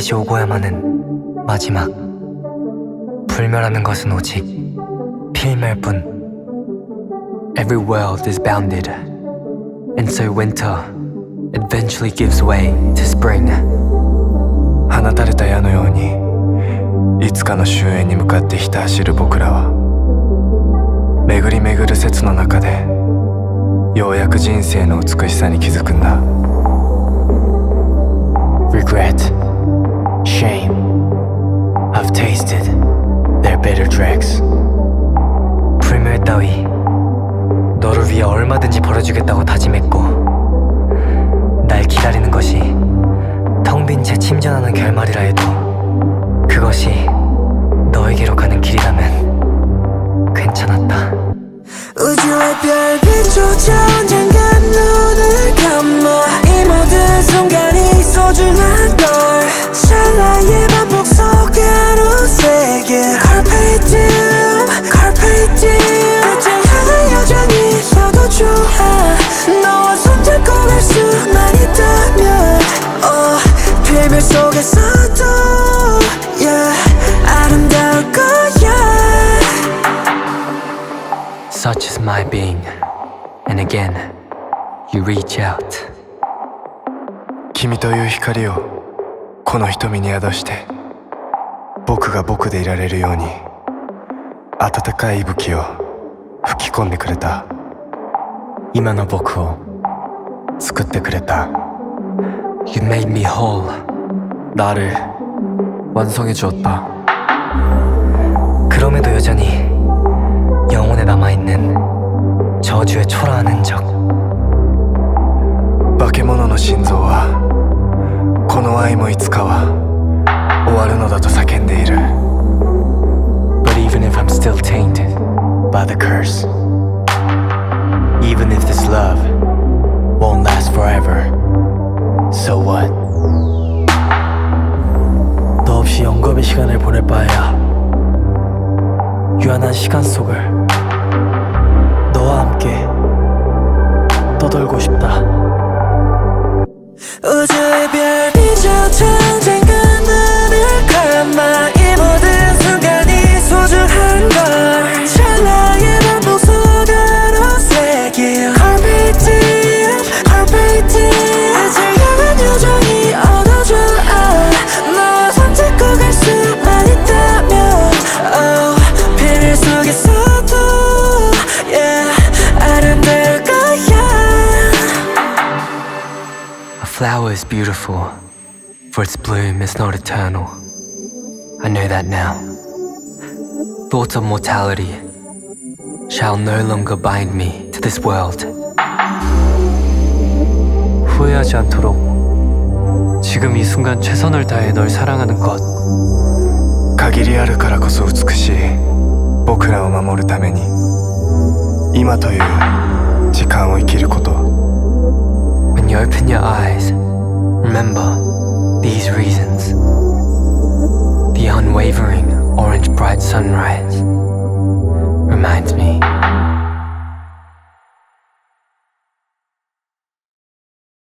반드시 오고야만 하는 마지막. 불멸하는 것은 오직 필멸뿐. Every world is bounded, and so winter eventually gives way to spring. 放たれた矢のようにいつかの終焉に向かってひた走る僕らは、巡り巡る節の中でようやく人生の美しさに気づくんだ。 Regret, shame, I've tasted their bitter dregs. 불멸 따위 너를 위해 얼마든지 벌어주겠다고 다짐했고, 날 기다리는 것이 텅 빈 채 침전하는 결말이라 해도 그것이 너에게로 가는 길이라면 괜찮았다. 우주의 별빛조차 언젠간 눈을 감아 이 모든 순간이 소중한 걸 찰나의 반복 속으로 새길 Carpe diem, Carpe diem. 끝을 향한 여정이 있어도 좋아. 너와 손잡고 갈 수만 있다면 필멸 속에서도 yeah, 아름다울 거야. Such is my being, and again, you reach out. 君という光をこの瞳に宿して、僕が僕でいられるように温かい息吹を吹き込んでくれた。 今の僕を作ってくれた。You made me whole. 나를 완성해 주었다. 그럼에도 여전히 영혼에 남아있는 저주의 초라한 흔적. 化け物の心臓はこの愛もいつかは終わるのだと叫んでいる。 But even if I'm still tainted by the curse, even if this love won't last forever, so what? 너 없이 영겁의 시간을 보낼 바에야 유한한 시간 속을 너와 함께 떠돌고 싶다. 우주의 별빛조차 언젠가 눈을 감아 이 모든 순간이 소중한 걸 찰나의 반복 속으로 새길 Carpe diem, Carpe diem. 끝을 향한 여정이 얻어줘. 너와 손잡고 갈 수만 있다면 필멸 속에서도 yeah, 아름다울 거야. A flower is beautiful, for its bloom is not eternal. I know that now. Thoughts of mortality shall no longer bind me to this world. 후회하지 않도록 지금 이 순간 최선을 다해 널 사랑하는 것. 限りあるからこそ美しい僕らを守るために今という時間を生きること。 When you open your eyes, remember these reasons. The unwavering orange bright sunrise reminds me